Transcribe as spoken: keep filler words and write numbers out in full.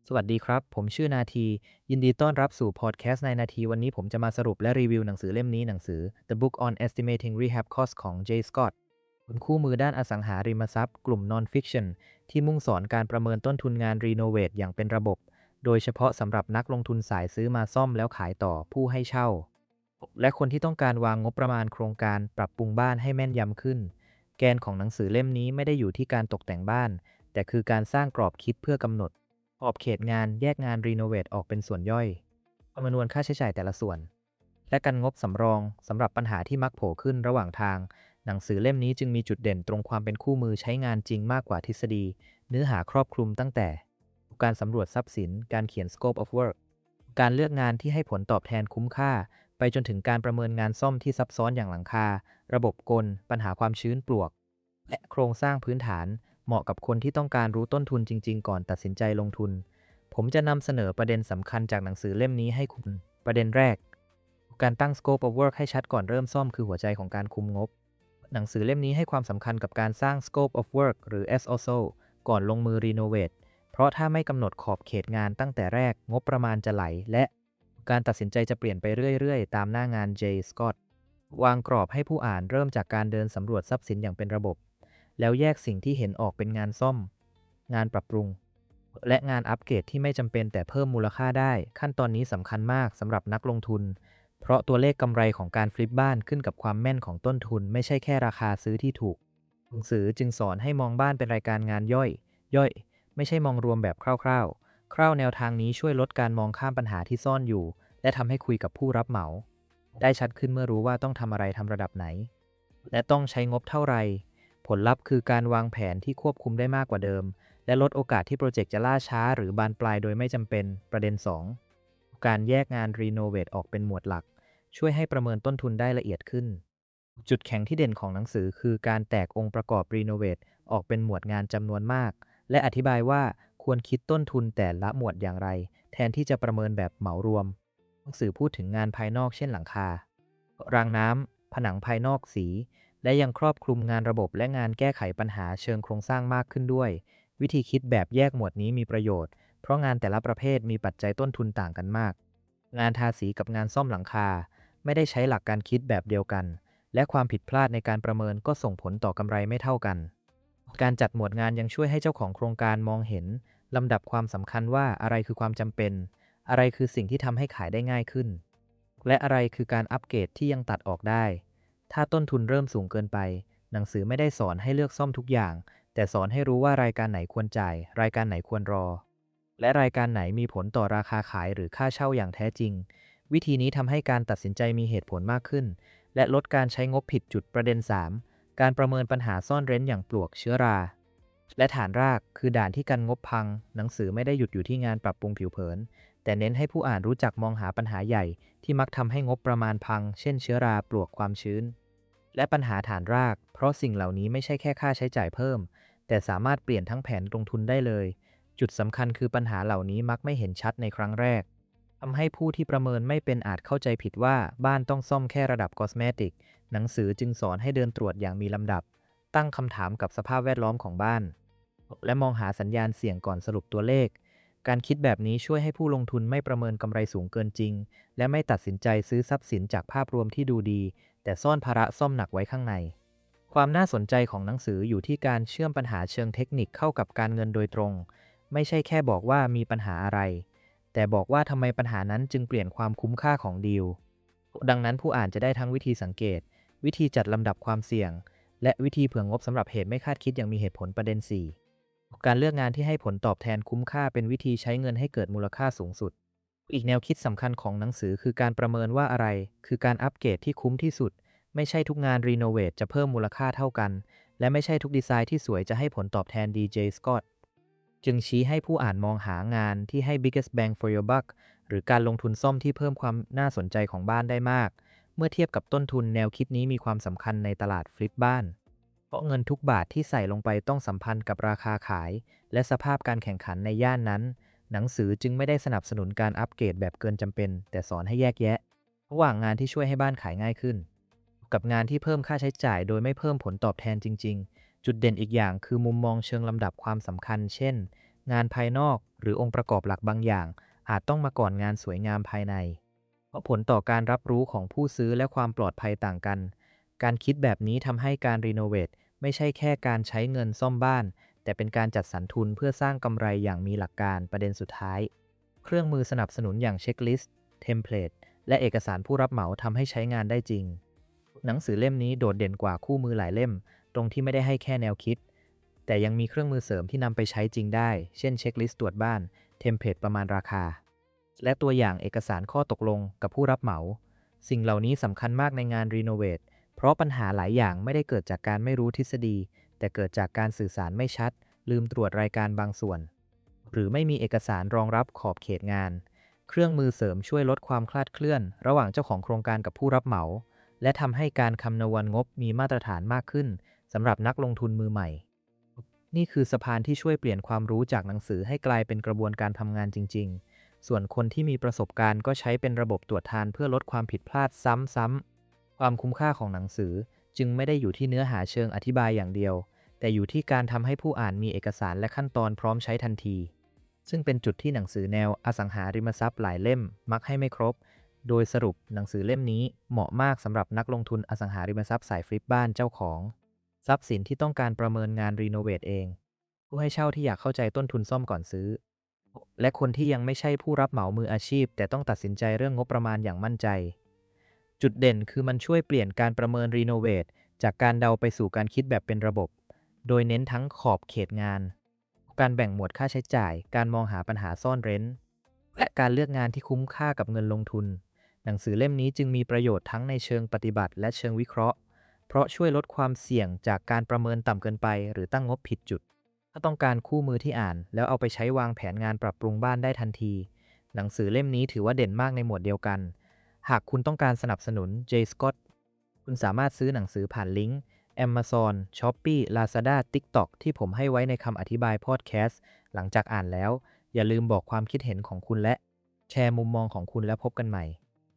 สวัสดีครับผมชื่อนาทียินดีต้อนรับสู่พอดแคสต์ในนาทีวันนี้ผมจะมาสรุปและรีวิวหนังสือเล่มนี้หนังสือ The Book on Estimating Rehab Costs ของ Jay Scott เป็นคู่มือด้านอสังหาริมทรัพย์กลุ่ม Non-Fiction ที่มุ่งสอนการประเมินต้นทุนงานรีโนเวทอย่างเป็นระบบโดยเฉพาะสำหรับนักลงทุนสายซื้อมาซ่อมแล้วขายต่อผู้ให้เช่าและคนที่ต้องการวางงบประมาณโครงการปรับปรุงบ้านให้แม่นยำขึ้นแกนของหนังสือเล่มนี้ไม่ได้อยู่ที่การตกแต่งบ้านแต่คือการสร้างกรอบคิดเพื่อกำหนดขอบเขตงานแยกงานรีโนเวทออกเป็นส่วนย่อยคำนวณค่าใช้จ่ายแต่ละส่วนและกันงบสำรองสำหรับปัญหาที่มักโผล่ขึ้นระหว่างทางหนังสือเล่มนี้จึงมีจุดเด่นตรงความเป็นคู่มือใช้งานจริงมากกว่าทฤษฎีเนื้อหาครอบคลุมตั้งแต่การสำรวจทรัพย์สินการเขียน scope of work การเลือกงานที่ให้ผลตอบแทนคุ้มค่าไปจนถึงการประเมินงานซ่อมที่ซับซ้อนอย่างหลังคาระบบกลปัญหาความชื้นปลวกและโครงสร้างพื้นฐานเหมาะกับคนที่ต้องการรู้ต้นทุนจริงๆก่อนตัดสินใจลงทุนผมจะนำเสนอประเด็นสำคัญจากหนังสือเล่มนี้ให้คุณประเด็นแรกการตั้ง scope of work ให้ชัดก่อนเริ่มซ่อมคือหัวใจของการคุมงบหนังสือเล่มนี้ให้ความสำคัญกับการสร้าง scope of work หรือ เอส โอ เอส โอ ก่อนลงมือรีโนเวทเพราะถ้าไม่กำหนดขอบเขตงานตั้งแต่แรกงบประมาณจะไหลและการตัดสินใจจะเปลี่ยนไปเรื่อยๆตามหน้างาน Jay Scott วางกรอบให้ผู้อ่านเริ่มจากการเดินสำรวจทรัพย์สินอย่างเป็นระบบแล้วแยกสิ่งที่เห็นออกเป็นงานซ่อมงานปรับปรุงและงานอัปเกรดที่ไม่จำเป็นแต่เพิ่มมูลค่าได้ขั้นตอนนี้สำคัญมากสำหรับนักลงทุนเพราะตัวเลขกำไรของการฟลิปบ้านขึ้นกับความแม่นของต้นทุนไม่ใช่แค่ราคาซื้อที่ถูกหนังสือจึงสอนให้มองบ้านเป็นรายการงานย่อยย่อยไม่ใช่มองรวมแบบคร่าวๆคร่าวแนวทางนี้ช่วยลดการมองข้ามปัญหาที่ซ่อนอยู่และทำให้คุยกับผู้รับเหมาได้ชัดขึ้นเมื่อรู้ว่าต้องทำอะไรทำระดับไหนและต้องใช้งบเท่าไหร่ผลลัพธ์คือการวางแผนที่ควบคุมได้มากกว่าเดิมและลดโอกาสที่โปรเจกต์จะล่าช้าหรือบานปลายโดยไม่จำเป็นประเด็น สอง การแยกงานรีโนเวทออกเป็นหมวดหลักช่วยให้ประเมินต้นทุนได้ละเอียดขึ้นจุดแข็งที่เด่นของหนังสือคือการแตกองค์ประกอบรีโนเวทออกเป็นหมวดงานจำนวนมากและอธิบายว่าควรคิดต้นทุนแต่ละหมวดอย่างไรแทนที่จะประเมินแบบเหมารวมหนังสือพูดถึงงานภายนอกเช่นหลังคารางน้ำผนังภายนอกสีและยังครอบคลุมงานระบบและงานแก้ไขปัญหาเชิงโครงสร้างมากขึ้นด้วยวิธีคิดแบบแยกหมวดนี้มีประโยชน์เพราะงานแต่ละประเภทมีปัจจัยต้นทุนต่างกันมากงานทาสีกับงานซ่อมหลังคาไม่ได้ใช้หลักการคิดแบบเดียวกันและความผิดพลาดในการประเมินก็ส่งผลต่อกำไรไม่เท่ากันการจัดหมวดงานยังช่วยให้เจ้าของโครงการมองเห็นลำดับความสำคัญว่าอะไรคือความจำเป็นอะไรคือสิ่งที่ทำให้ขายได้ง่ายขึ้นและอะไรคือการอัปเกรดที่ยังตัดออกได้ถ้าต้นทุนเริ่มสูงเกินไปหนังสือไม่ได้สอนให้เลือกซ่อมทุกอย่างแต่สอนให้รู้ว่ารายการไหนควรจ่ายรายการไหนควรรอและรายการไหนมีผลต่อราคาขายหรือค่าเช่าอย่างแท้จริงวิธีนี้ทำให้การตัดสินใจมีเหตุผลมากขึ้นและลดการใช้งบผิดจุดประเด็น สาม การประเมินปัญหาซ่อนเร้นอย่างปลวกเชื้อราและฐานรากคือด่านที่กันงบพังหนังสือไม่ได้หยุดอยู่ที่งานปรับปรุงผิวเผินแต่เน้นให้ผู้อ่านรู้จักมองหาปัญหาใหญ่ที่มักทำให้งบประมาณพังเช่นเชื้อราปลวกความชื้นและปัญหาฐานรากเพราะสิ่งเหล่านี้ไม่ใช่แค่ค่าใช้จ่ายเพิ่มแต่สามารถเปลี่ยนทั้งแผนลงทุนได้เลยจุดสำคัญคือปัญหาเหล่านี้มักไม่เห็นชัดในครั้งแรกทำให้ผู้ที่ประเมินไม่เป็นอาจเข้าใจผิดว่าบ้านต้องซ่อมแค่ระดับคอสเมติกหนังสือจึงสอนให้เดินตรวจอย่างมีลำดับตั้งคำถามกับสภาพแวดล้อมของบ้านและมองหาสัญญาณเสี่ยงก่อนสรุปตัวเลขการคิดแบบนี้ช่วยให้ผู้ลงทุนไม่ประเมินกำไรสูงเกินจริงและไม่ตัดสินใจซื้อทรัพย์สินจากภาพรวมที่ดูดีแต่ซ่อนภาระซ่อมหนักไว้ข้างในความน่าสนใจของหนังสืออยู่ที่การเชื่อมปัญหาเชิงเทคนิคเข้ากับการเงินโดยตรงไม่ใช่แค่บอกว่ามีปัญหาอะไรแต่บอกว่าทำไมปัญหานั้นจึงเปลี่ยนความคุ้มค่าของดีลดังนั้นผู้อ่านจะได้ทั้งวิธีสังเกตวิธีจัดลำดับความเสี่ยงและวิธีเผื่องบสำหรับเหตุไม่คาดคิดอย่างมีเหตุผลประเด็น สี่ การเลือกงานที่ให้ผลตอบแทนคุ้มค่าเป็นวิธีใช้เงินให้เกิดมูลค่าสูงสุดอีกแนวคิดสำคัญของหนังสือคือการประเมินว่าอะไรคือการอัปเกรดที่คุ้มที่สุดไม่ใช่ทุกงานรีโนเวทจะเพิ่มมูลค่าเท่ากันและไม่ใช่ทุกดีไซน์ที่สวยจะให้ผลตอบแทนดี Jay Scott จึงชี้ให้ผู้อ่านมองหางานที่ให้ biggest bang for your buck หรือการลงทุนซ่อมที่เพิ่มความน่าสนใจของบ้านได้มากเมื่อเทียบกับต้นทุนแนวคิดนี้มีความสำคัญในตลาดฟลิปบ้านเพราะเงินทุกบาทที่ใส่ลงไปต้องสัมพันธ์กับราคาขายและสภาพการแข่งขันในย่านนั้นหนังสือจึงไม่ได้สนับสนุนการอัปเกรดแบบเกินจำเป็นแต่สอนให้แยกแยะระหว่างงานที่ช่วยให้บ้านขายง่ายขึ้นกับงานที่เพิ่มค่าใช้จ่ายโดยไม่เพิ่มผลตอบแทนจริงๆจุดเด่นอีกอย่างคือมุมมองเชิงลำดับความสำคัญเช่นงานภายนอกหรือองค์ประกอบหลักบางอย่างอาจต้องมาก่อนงานสวยงามภายในเพราะผลต่อการรับรู้ของผู้ซื้อและความปลอดภัยต่างกันการคิดแบบนี้ทำให้การรีโนเวทไม่ใช่แค่การใช้เงินซ่อมบ้านแต่เป็นการจัดสรรทุนเพื่อสร้างกำไรอย่างมีหลักการประเด็นสุดท้ายเครื่องมือสนับสนุนอย่างเช็คลิสต์เทมเพลตและเอกสารผู้รับเหมาทำให้ใช้งานได้จริงหนังสือเล่มนี้โดดเด่นกว่าคู่มือหลายเล่มตรงที่ไม่ได้ให้แค่แนวคิดแต่ยังมีเครื่องมือเสริมที่นำไปใช้จริงได้เช่นเช็คลิสต์ตรวจบ้านเทมเพลตประมาณราคาและตัวอย่างเอกสารข้อตกลงกับผู้รับเหมาสิ่งเหล่านี้สำคัญมากในงานรีโนเวทเพราะปัญหาหลายอย่างไม่ได้เกิดจากการไม่รู้ทฤษฎีแต่เกิดจากการสื่อสารไม่ชัดลืมตรวจรายการบางส่วนหรือไม่มีเอกสารรองรับขอบเขตงานเครื่องมือเสริมช่วยลดความคลาดเคลื่อนระหว่างเจ้าของโครงการกับผู้รับเหมาและทำให้การคำนวณงบมีมาตรฐานมากขึ้นสำหรับนักลงทุนมือใหม่นี่คือสะพานที่ช่วยเปลี่ยนความรู้จากหนังสือให้กลายเป็นกระบวนการทำงานจริงๆส่วนคนที่มีประสบการณ์ก็ใช้เป็นระบบตรวจทานเพื่อลดความผิดพลาดซ้ำๆความคุ้มค่าของหนังสือจึงไม่ได้อยู่ที่เนื้อหาเชิงอธิบายอย่างเดียวแต่อยู่ที่การทำให้ผู้อ่านมีเอกสารและขั้นตอนพร้อมใช้ทันทีซึ่งเป็นจุดที่หนังสือแนวอสังหาริมทรัพย์หลายเล่มมักให้ไม่ครบโดยสรุปหนังสือเล่มนี้เหมาะมากสำหรับนักลงทุนอสังหาริมทรัพย์สายฟลิปบ้านเจ้าของทรัพย์สินที่ต้องการประเมินงานรีโนเวทเองผู้ให้เช่าที่อยากเข้าใจต้นทุนซ่อมก่อนซื้อและคนที่ยังไม่ใช่ผู้รับเหมามืออาชีพแต่ต้องตัดสินใจเรื่องงบประมาณอย่างมั่นใจจุดเด่นคือมันช่วยเปลี่ยนการประเมินรีโนเวทจากการเดาไปสู่การคิดแบบเป็นระบบโดยเน้นทั้งขอบเขตงานการแบ่งหมวดค่าใช้จ่ายการมองหาปัญหาซ่อนเร้นและการเลือกงานที่คุ้มค่ากับเงินลงทุนหนังสือเล่มนี้จึงมีประโยชน์ทั้งในเชิงปฏิบัติและเชิงวิเคราะห์เพราะช่วยลดความเสี่ยงจากการประเมินต่ำเกินไปหรือตั้งงบผิดจุดถ้าต้องการคู่มือที่อ่านแล้วเอาไปใช้วางแผนงานปรับปรุงบ้านได้ทันทีหนังสือเล่มนี้ถือว่าเด่นมากในหมวดเดียวกันหากคุณต้องการสนับสนุน J. Scott คุณสามารถซื้อหนังสือผ่านลิงก์ Amazon, Shopee, Lazada, TikTok ที่ผมให้ไว้ในคำอธิบายพอดแคสต์หลังจากอ่านแล้วอย่าลืมบอกความคิดเห็นของคุณและแชร์มุมมองของคุณแล้วพบกันใหม่